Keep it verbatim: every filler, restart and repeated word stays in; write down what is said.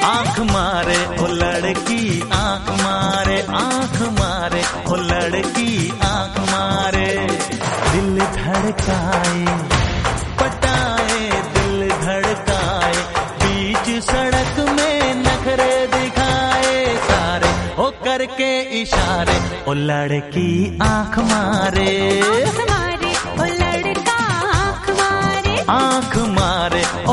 आंख मारे ओ लड़की आंख मारे, आंख मारे ओ लड़की आंख मारे। दिल धड़काए पटाए, दिल धड़काए, बीच सड़क में नखरे दिखाए सारे, ओ करके इशारे ओ लड़की आंख मारे, आंख मारे ओ लड़का आंख मारे, आंख मारे